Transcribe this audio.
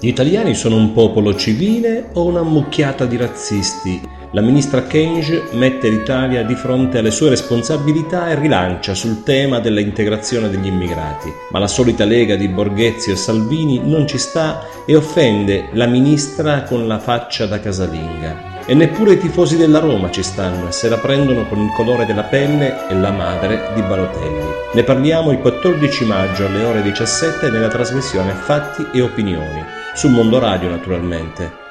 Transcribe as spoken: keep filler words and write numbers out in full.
Gli italiani sono un popolo civile o una mucchiata di razzisti? La ministra Kyenge mette l'Italia di fronte alle sue responsabilità e rilancia sul tema dell'integrazione degli immigrati. Ma la solita lega di Borghezio e Salvini non ci sta e offende la ministra con la faccia da casalinga. E neppure i tifosi della Roma ci stanno e se la prendono con il colore della pelle e la madre di Balotelli. Ne parliamo il quattordici maggio alle ore diciassette nella trasmissione Fatti e Opinioni, su Mondo Radio naturalmente.